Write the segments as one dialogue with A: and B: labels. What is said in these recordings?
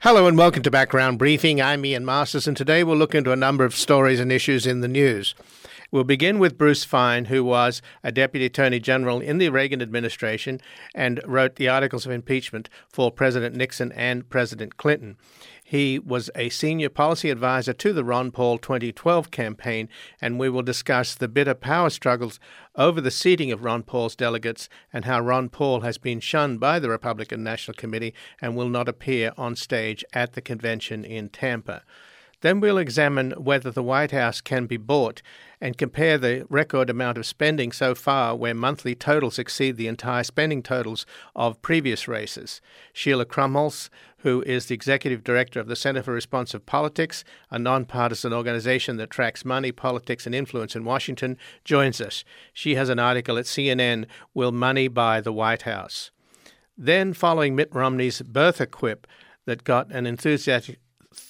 A: Hello and welcome to Background Briefing. I'm Ian Masters, and today we'll look into a number of stories and issues in the news. We'll begin with Bruce Fein, who was a Deputy Attorney General in the Reagan administration and wrote the articles of impeachment for President Nixon and President Clinton. He was a senior policy advisor to the Ron Paul 2012 campaign, and we will discuss the bitter power struggles over the seating of Ron Paul's delegates and how Ron Paul has been shunned by the Republican National Committee and will not appear on stage at the convention in Tampa. Then we'll examine whether the White House can be bought and compare the record amount of spending so far where monthly totals exceed the entire spending totals of previous races. Sheila Krumholz, who is the Executive Director of the Center for Responsive Politics, a nonpartisan organization that tracks money, politics, and influence in Washington, joins us. She has an article at CNN, Will Money Buy the White House? Then, following Mitt Romney's Bertha quip that got an enthusiastic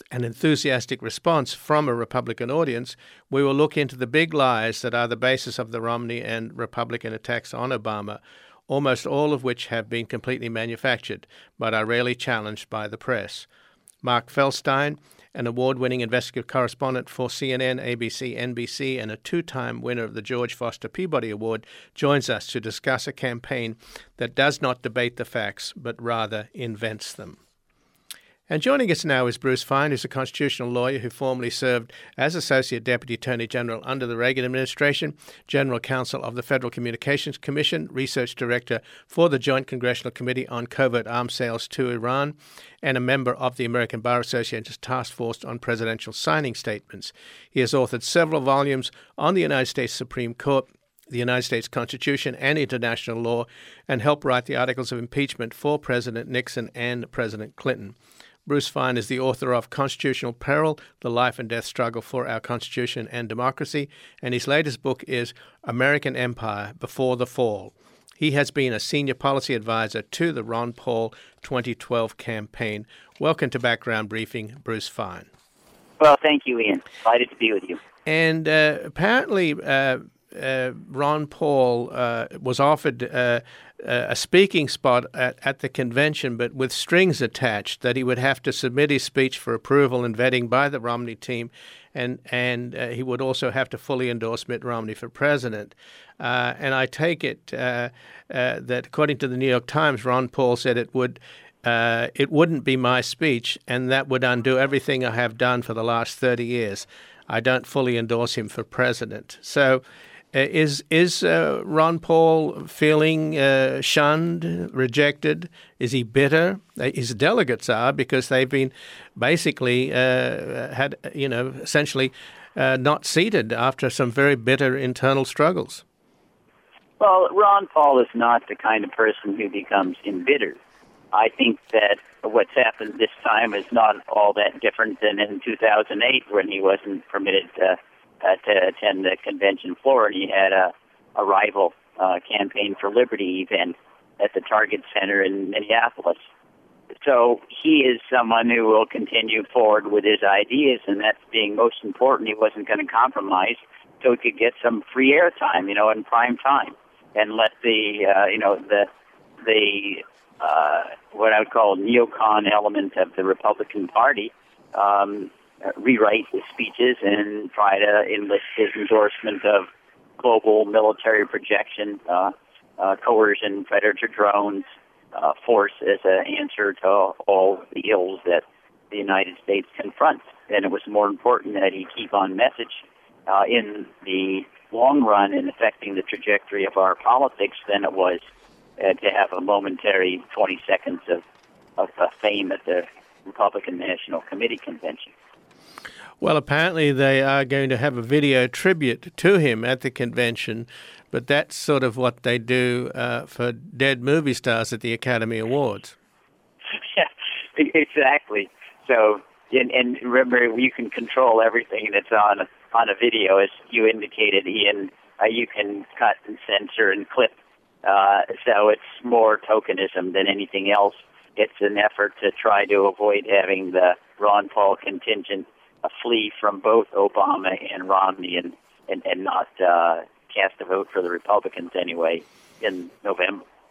A: response from a Republican audience, we will look into the big lies that are the basis of the Romney and Republican attacks on Obama, almost all of which have been completely manufactured, but are rarely challenged by the press. Mark Feldstein, an award-winning investigative correspondent for CNN, ABC, NBC, and a two-time winner of the George Foster Peabody Award, joins us to discuss a campaign that does not debate the facts, but rather invents them. And joining us now is Bruce Fein, who's a constitutional lawyer who formerly served as Associate Deputy Attorney General under the Reagan administration, General Counsel of the Federal Communications Commission, Research Director for the Joint Congressional Committee on Covert Arms Sales to Iran, and a member of the American Bar Association's Task Force on Presidential Signing Statements. He has authored several volumes on the United States Supreme Court, the United States Constitution, and international law, and helped write the articles of impeachment for President Nixon and President Clinton. Bruce Fein is the author of Constitutional Peril, The Life and Death Struggle for Our Constitution and Democracy, and his latest book is American Empire Before the Fall. He has been a senior policy advisor to the Ron Paul 2012 campaign. Welcome to Background Briefing, Bruce Fein.
B: Well, thank you, Ian. Excited to be with you.
A: And apparently Ron Paul was offered a speaking spot at the convention, but with strings attached that he would have to submit his speech for approval and vetting by the Romney team, and he would also have to fully endorse Mitt Romney for president. And I take it that according to the New York Times, Ron Paul said it wouldn't be my speech, and that would undo everything I have done for the last 30 years. I don't fully endorse him for president. So is Ron Paul feeling shunned, rejected? Is he bitter? His delegates are, because they've been basically essentially not seated after some very bitter internal struggles.
B: Well, Ron Paul is not the kind of person who becomes embittered. I think that what's happened this time is not all that different than in 2008 when he wasn't permitted to attend the convention floor, and he had a rival Campaign for Liberty event at the Target Center in Minneapolis. So he is someone who will continue forward with his ideas, and that's being most important. He wasn't going to compromise, so he could get some free airtime, in prime time, and let the what I would call neocon element of the Republican Party rewrite his speeches and try to enlist his endorsement of global military projection, coercion, predator drones, force as an answer to all the ills that the United States confronts. And it was more important that he keep on message in the long run in affecting the trajectory of our politics than it was to have a momentary 20 seconds of fame at the Republican National Committee convention.
A: Well, apparently they are going to have a video tribute to him at the convention, but that's sort of what they do for dead movie stars at the Academy Awards.
B: Yeah, exactly. So, and remember, you can control everything that's on a video, as you indicated, Ian. You can cut and censor and clip. So it's more tokenism than anything else. It's an effort to try to avoid having the Ron Paul contingent flee from both Obama and Romney and not cast a vote for the Republicans anyway in November.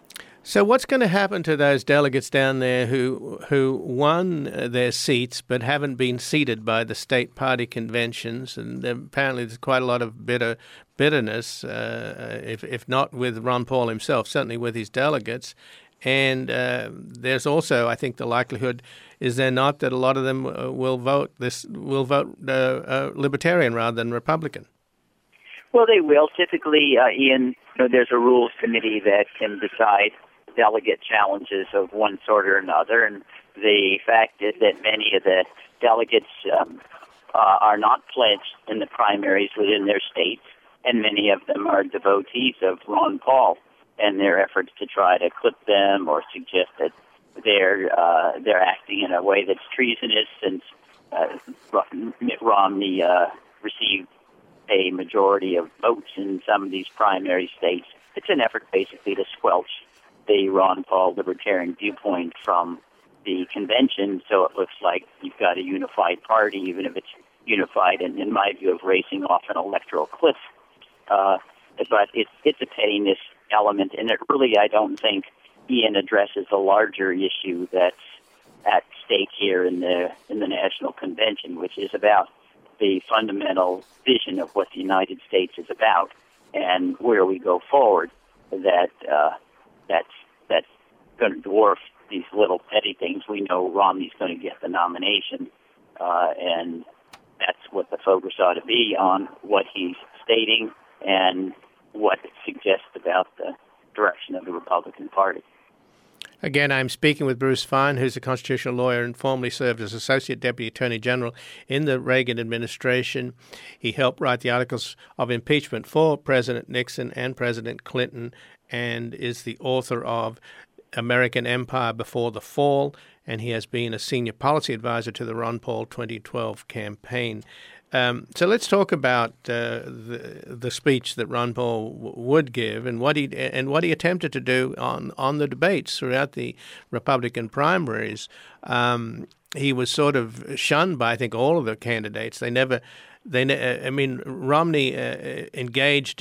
A: So what's going to happen to those delegates down there who won their seats but haven't been seated by the state party conventions? And apparently there's quite a lot of bitterness, if not with Ron Paul himself, certainly with his delegates. And there's also, I think, the likelihood, is there not, that a lot of them will vote Libertarian rather than Republican?
B: Well, they will. Typically, Ian, there's a rules committee that can decide delegate challenges of one sort or another, and the fact is that many of the delegates are not pledged in the primaries within their states, and many of them are devotees of Ron Paul and their efforts to try to clip them or suggest that they're acting in a way that's treasonous, since Mitt Romney received a majority of votes in some of these primary states. It's an effort basically to squelch the Ron Paul libertarian viewpoint from the convention, so it looks like you've got a unified party, even if it's unified, in my view, of racing off an electoral cliff. But it's a pettiness element, and it really, I don't think, Ian, addresses a larger issue that's at stake here in the National Convention, which is about the fundamental vision of what the United States is about and where we go forward. That's going to dwarf these little petty things. We know Romney's going to get the nomination, and that's what the focus ought to be on, what he's stating and what it suggests about the direction of the Republican Party.
A: Again, I'm speaking with Bruce Fein, who's a constitutional lawyer and formerly served as Associate Deputy Attorney General in the Reagan administration. He helped write the articles of impeachment for President Nixon and President Clinton, and is the author of American Empire Before the Fall, and he has been a senior policy advisor to the Ron Paul 2012 campaign. So let's talk about the speech that Ron Paul would give and what he attempted to do on the debates throughout the Republican primaries. He was sort of shunned by, I think, all of the candidates. Romney engaged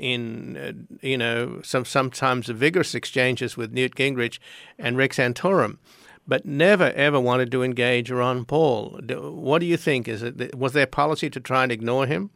A: in sometimes vigorous exchanges with Newt Gingrich and Rick Santorum, but never, ever wanted to engage Ron Paul. What do you think? Was there policy to try and ignore him?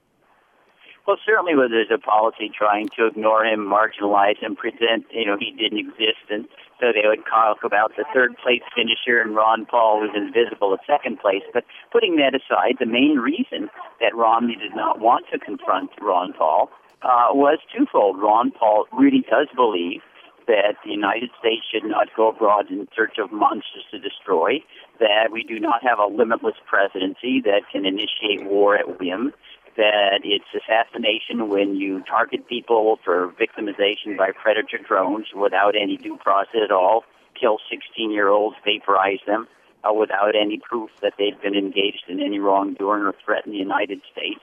B: Well, certainly there's a policy trying to ignore him, marginalize him, pretend, he didn't exist, and so they would talk about the third-place finisher, and Ron Paul was invisible at second place. But putting that aside, the main reason that Romney did not want to confront Ron Paul was twofold. Ron Paul really does believe that the United States should not go abroad in search of monsters to destroy, that we do not have a limitless presidency that can initiate war at whim, that it's assassination when you target people for victimization by predator drones without any due process at all, kill 16-year-olds, vaporize them without any proof that they've been engaged in any wrongdoing or threaten the United States.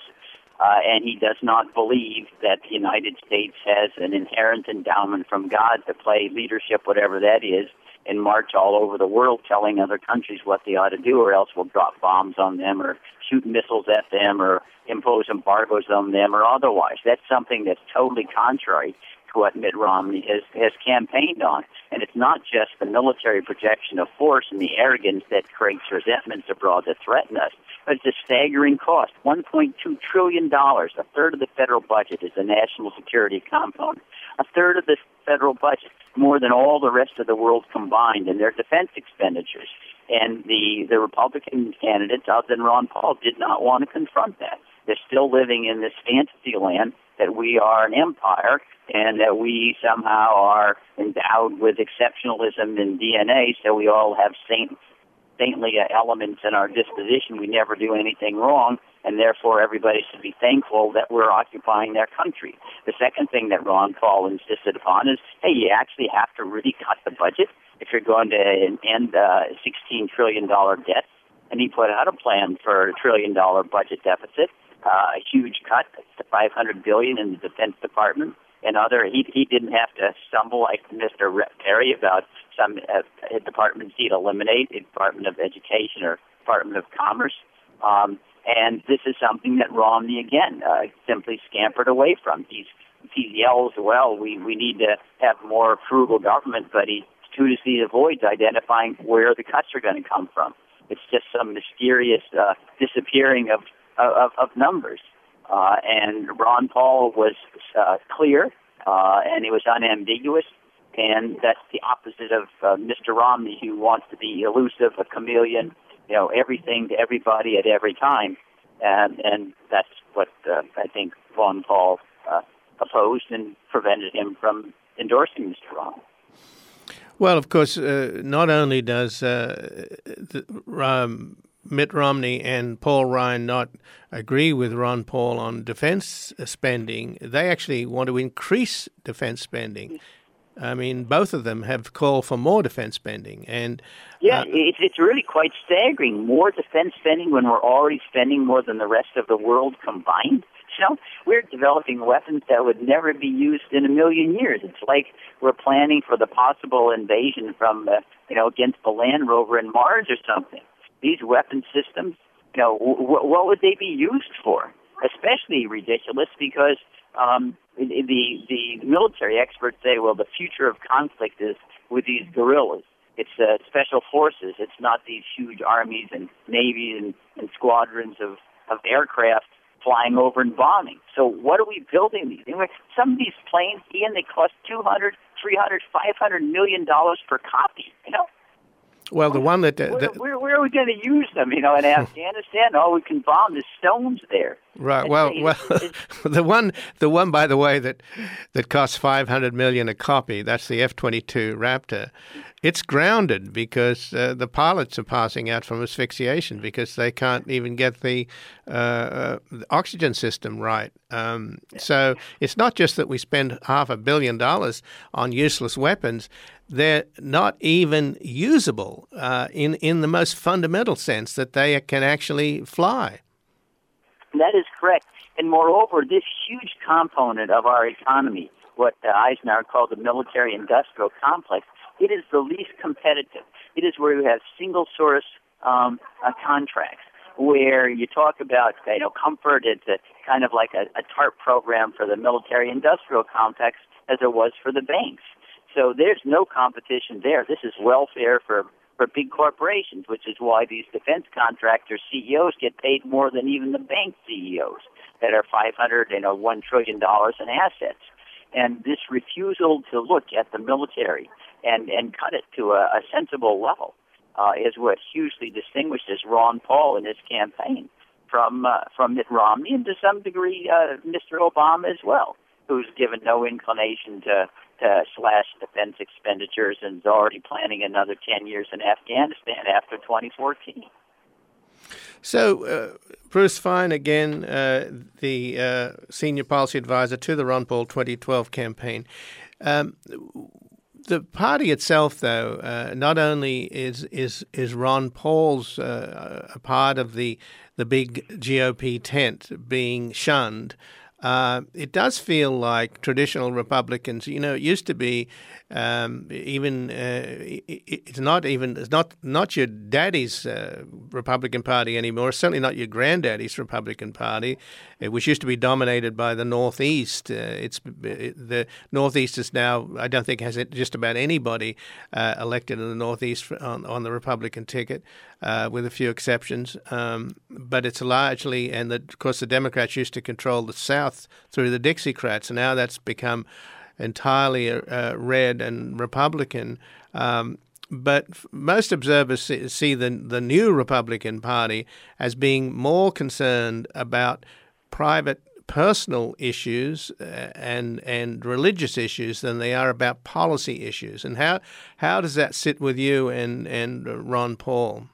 B: And he does not believe that the United States has an inherent endowment from God to play leadership, whatever that is, and march all over the world telling other countries what they ought to do, or else we'll drop bombs on them or shoot missiles at them or impose embargoes on them or otherwise. That's something that's totally contrary to what Mitt Romney has campaigned on. And it's not just the military projection of force and the arrogance that creates resentments abroad that threaten us, but it's a staggering cost. $1.2 trillion, a third of the federal budget, is the national security component. A third of the federal budget, more than all the rest of the world combined in their defense expenditures. And the Republican candidates, other than Ron Paul, did not want to confront that. They're still living in this fantasy land that we are an empire and that we somehow are endowed with exceptionalism in DNA, so we all have saintly elements in our disposition. We never do anything wrong, and therefore everybody should be thankful that we're occupying their country. The second thing that Ron Paul insisted upon is, hey, you actually have to really cut the budget if you're going to end a $16 trillion debt. And he put out a plan for a $1 trillion budget deficit, a huge cut to $500 billion in the Defense Department. And he didn't have to stumble like Mr. Perry about some departments he'd eliminate, the Department of Education or Department of Commerce. And this is something that Romney, again, simply scampered away from. He's He yells, well, we need to have more frugal government, but he studiously avoids identifying where the cuts are going to come from. It's just some mysterious disappearing of numbers. And Ron Paul was clear, and it was unambiguous, and that's the opposite of Mr. Romney, who wants to be elusive, a chameleon, everything to everybody at every time. And that's what I think Ron Paul opposed and prevented him from endorsing Mr. Romney.
A: Well, of course, not only does Mitt Romney and Paul Ryan not agree with Ron Paul on defense spending, they actually want to increase defense spending. I mean, both of them have called for more defense spending. And
B: it's really quite staggering. More defense spending when we're already spending more than the rest of the world combined. We're developing weapons that would never be used in a million years. It's like we're planning for the possible invasion from, against the Land Rover in Mars or something. These weapon systems, what would they be used for? Especially ridiculous because the military experts say, well, the future of conflict is with these guerrillas. It's special forces. It's not these huge armies and navies and squadrons of aircraft flying over and bombing. So what are we building these? Some of these planes, Ian, they cost $200, $300, $500 million per copy,
A: Well, the one that...
B: where are we going to use them, in Afghanistan? All we can bomb the stones there.
A: Right. Well, the one, by the way, that costs $500 million a copy, that's the F-22 Raptor. It's grounded because the pilots are passing out from asphyxiation because they can't even get the oxygen system right. So it's not just that we spend $500 million on useless weapons. They're not even usable in the most fundamental sense that they can actually fly.
B: That is correct. And moreover, this huge component of our economy, what Eisenhower called the military-industrial complex, it is the least competitive. It is where you have single-source contracts, where you talk about comfort. It's kind of like a TARP program for the military-industrial complex as it was for the banks. So there's no competition there. This is welfare for big corporations, which is why these defense contractor CEOs get paid more than even the bank CEOs that are $1 trillion in assets. And this refusal to look at the military and cut it to a sensible level is what hugely distinguishes Ron Paul in his campaign from Mitt Romney and to some degree Mr. Obama as well, who's given no inclination to slash defense expenditures and is already planning another 10 years in Afghanistan after 2014.
A: So, Bruce Fein, again, the senior policy advisor to the Ron Paul 2012 campaign. The party itself, though, not only is Ron Paul's a part of the big GOP tent being shunned, it does feel like traditional Republicans. It used to be it's not your daddy's Republican Party anymore. Certainly not your granddaddy's Republican Party, which used to be dominated by the Northeast. The Northeast is now, I don't think, has just about anybody elected in the Northeast on the Republican ticket, with a few exceptions. But it's largely, and of course the Democrats used to control the South through the Dixiecrats, and now that's become entirely red and Republican. But most observers see the new Republican Party as being more concerned about private personal issues and religious issues than they are about policy issues. And how does that sit with you and Ron Paul?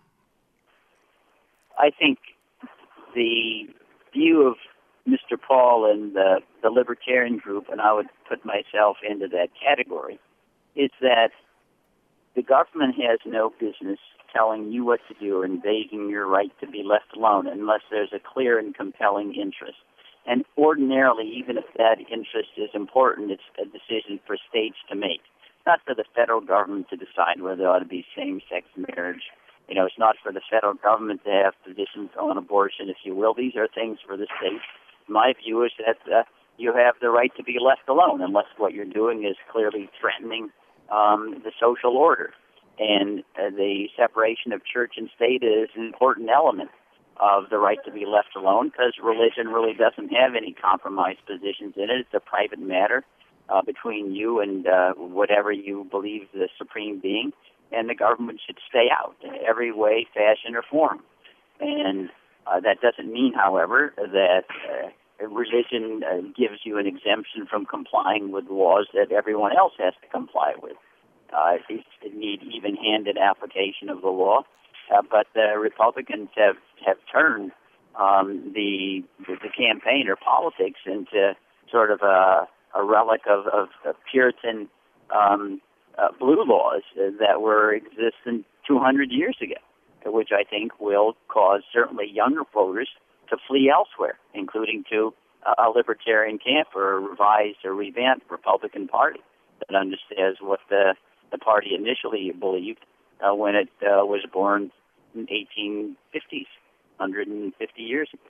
B: I think the view of Mr. Paul and the Libertarian group, and I would put myself into that category, is that the government has no business telling you what to do or invading your right to be left alone unless there's a clear and compelling interest. And ordinarily, even if that interest is important, it's a decision for states to make, not for the federal government to decide whether there ought to be same-sex marriage. It's not for the federal government to have positions on abortion, if you will. These are things for the states. My view is that you have the right to be left alone unless what you're doing is clearly threatening the social order. And the separation of church and state is an important element of the right to be left alone, because religion really doesn't have any compromised positions in it. It's a private matter between you and whatever you believe the supreme being, and the government should stay out in every way, fashion, or form. And that doesn't mean, however, that religion gives you an exemption from complying with laws that everyone else has to comply with. It needs even-handed application of the law, but the Republicans have turned the campaign or politics into sort of a relic of Puritan blue laws that were existent 200 years ago, which I think will cause certainly younger voters to flee elsewhere, including to a libertarian camp or a revised or revamped Republican Party that understands what the party initially believed when it was born in 1850s, 150 years ago.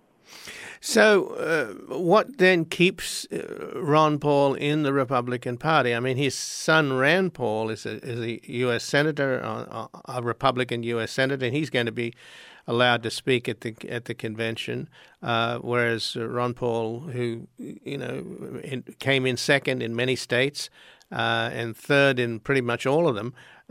A: So what then keeps Ron Paul in the Republican Party? I mean, his son Rand Paul is a U.S. senator, a Republican U.S. senator, and he's going to be allowed to speak at the convention, whereas Ron Paul, who came in second in many states and third in pretty much all of them,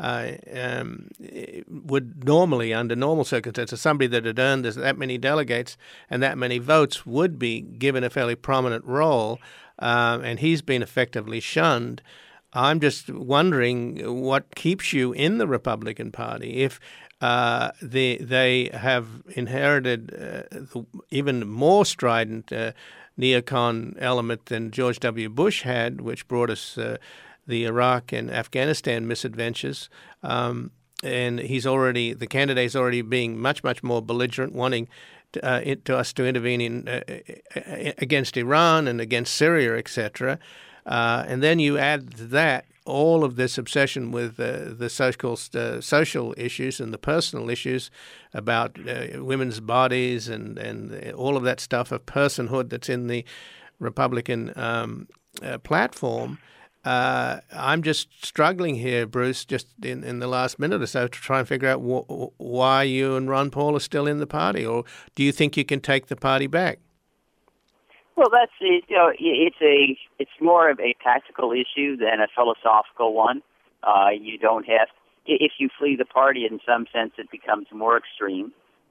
A: would normally, under normal circumstances, somebody that had earned that many delegates and that many votes would be given a fairly prominent role, and he's been effectively shunned. I'm just wondering what keeps you in the Republican Party if they have inherited even more strident neocon element than George W. Bush had, which brought us the Iraq and Afghanistan misadventures. And the candidate's already being much, much more belligerent, wanting us to intervene against Iran and against Syria, etc. And then you add to that all of this obsession with the so-called social issues and the personal issues about women's bodies and all of that stuff of personhood that's in the Republican platform. I'm just struggling here, Bruce, just in the last minute or so to try and figure out why you and Ron Paul are still in the party, or do you think you can take the party back?
B: Well, that's it's more of a tactical issue than a philosophical one. You don't have, if you flee the party, in some sense, it becomes more extreme,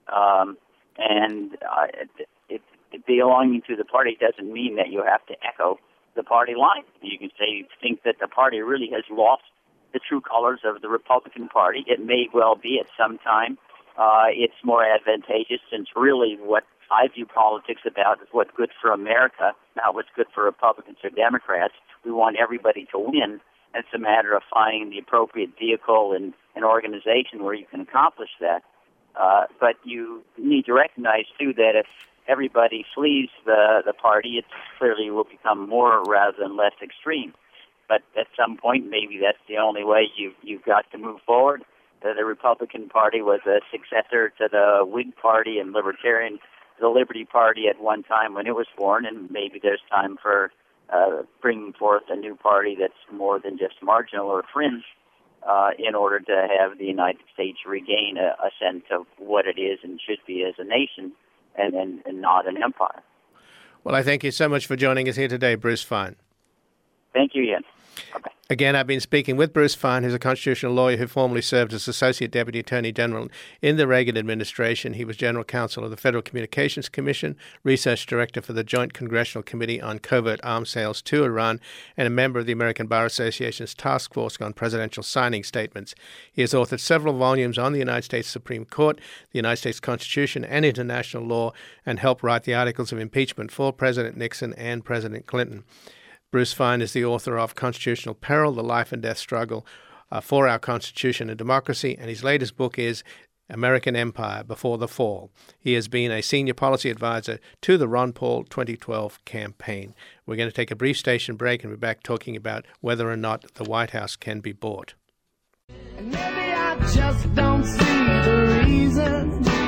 B: and belonging to the party doesn't mean that you have to echo the party line. You can say you think that the party really has lost the true colors of the Republican Party. It may well be at some time. It's more advantageous, since really what I view politics about is what's good for America, not what's good for Republicans or Democrats. We want everybody to win. It's a matter of finding the appropriate vehicle and an organization where you can accomplish that. But you need to recognize, too, that if everybody flees the party, it clearly will become more rather than less extreme. But at some point, maybe that's the only way you've got to move forward. The Republican Party was a successor to the Whig Party and the Liberty Party at one time when it was born, and maybe there's time for bringing forth a new party that's more than just marginal or fringe in order to have the United States regain a sense of what it is and should be as a nation and not an empire.
A: Well, I thank you so much for joining us here today, Bruce Fein.
B: Thank you, Ian. Bye-bye. Again,
A: I've been speaking with Bruce Fein, who's a constitutional lawyer who formerly served as Associate Deputy Attorney General in the Reagan administration. He was General Counsel of the Federal Communications Commission, Research Director for the Joint Congressional Committee on Covert Arms Sales to Iran, and a member of the American Bar Association's Task Force on Presidential Signing Statements. He has authored several volumes on the United States Supreme Court, the United States Constitution, and international law, and helped write the articles of impeachment for President Nixon and President Clinton. Bruce Fein is the author of Constitutional Peril, The Life and Death Struggle for Our Constitution and Democracy, and his latest book is American Empire Before the Fall. He has been a senior policy advisor to the Ron Paul 2012 campaign. We're going to take a brief station break and be back talking about whether or not the White House can be bought.
C: Maybe I just don't see the reason